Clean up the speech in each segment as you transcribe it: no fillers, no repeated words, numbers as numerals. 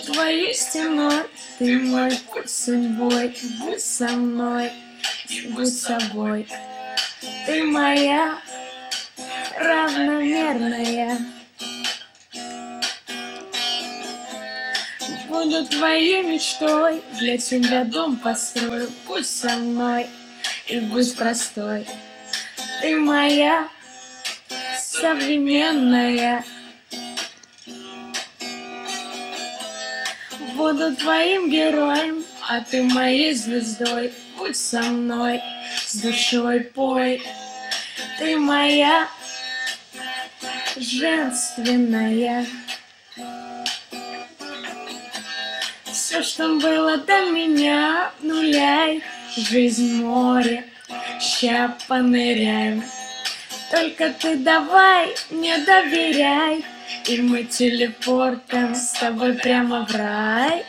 твоей стеной, ты мой путь судьбой. Будь со мной, будь собой. Ты моя равномерная. Буду твоей мечтой, для тебя дом построю. Будь со мной и будь простой. Ты моя современная. Буду твоим героем, а ты моей звездой. Будь со мной, с душой пой. Ты моя женственная. Все, что было до меня, обнуляй. Жизнь море, ща поныряем. Только ты давай, не доверяй, и мы телепортом с тобой прямо в рай.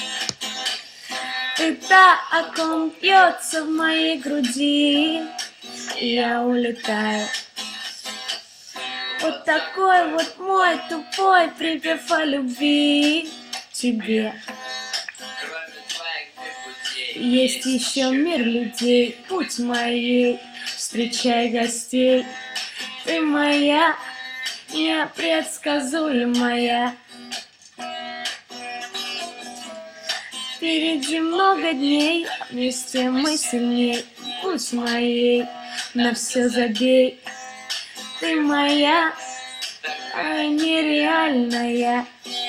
Ты та, о ком бьется в моей груди, и я улетаю. Вот такой вот мой тупой припев о любви тебе. Есть еще мир людей, путь моей, встречай гостей. Ты моя непредсказуемая. Впереди много дней, вместе мы сильней. Будь моей, на все забей. Ты моя нереальная.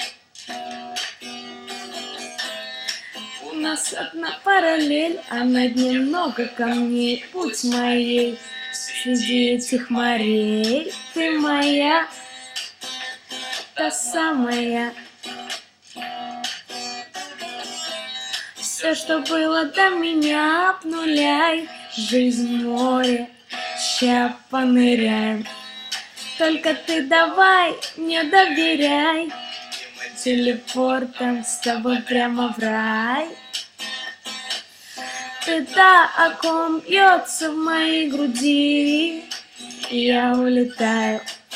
У нас одна параллель, а на дне много камней. Путь моей среди этих морей. Ты моя, та самая. Все, что было до меня, обнуляй. Жизнь море, ща поныряем. Только ты давай, не доверяй, телепортом с тобой прямо в рай. Ты та, о ком бьется в моей груди, и я улетаю.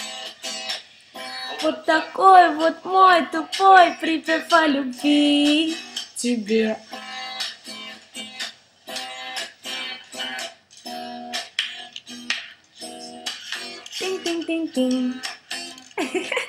Вот такой вот мой тупой припев о любви тебе. Тинь-тинь-тинь-тинь.